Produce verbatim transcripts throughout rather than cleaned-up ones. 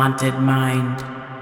haunted mind.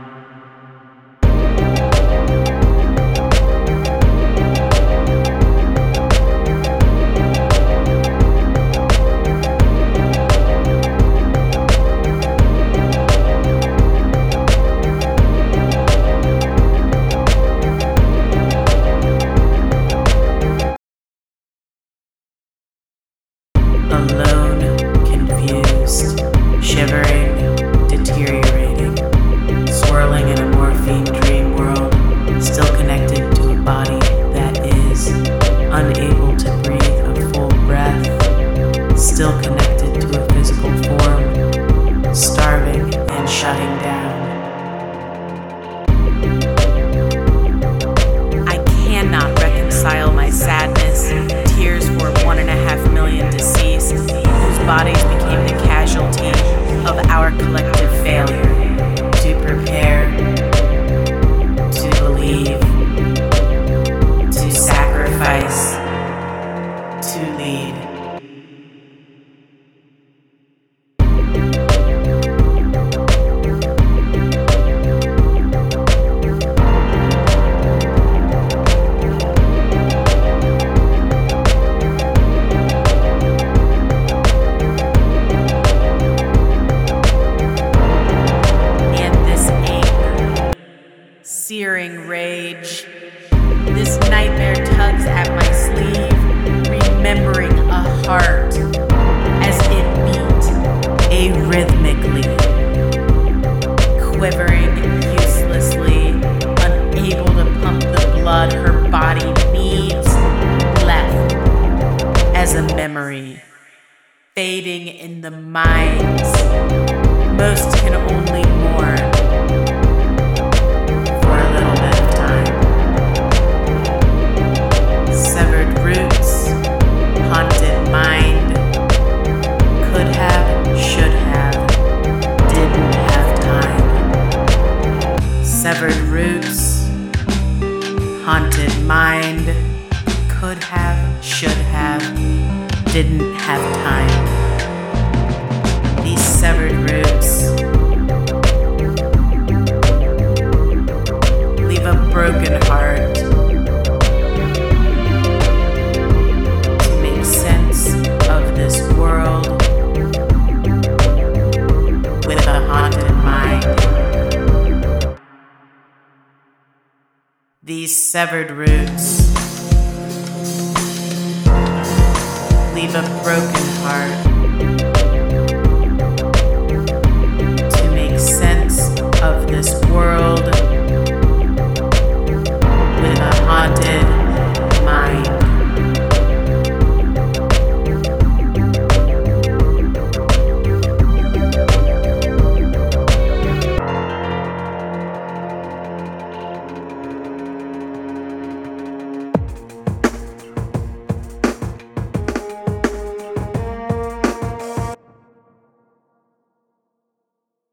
Alone, confused, shivering, deteriorating, swirling in a morphine dream world, still connected to a body that is unable to breathe a full breath, still connected to a physical form, starving and shutting down. I cannot reconcile my sadness, tears for one and a half million deceased, whose bodies became the casualty of our collective failure to prepare, to believe, to sacrifice, to lead. Searing rage. This nightmare tugs at my sleeve, remembering a heart as it beat arrhythmically, quivering uselessly, unable to pump the blood her body needs, left as a memory, fading in the minds. Most can only mourn. Haunted mind, could have, should have, didn't have time. Severed roots, haunted mind, could have, should have, didn't have time. These severed roots leave a broken heart. These severed roots leave a broken heart to make sense of this world.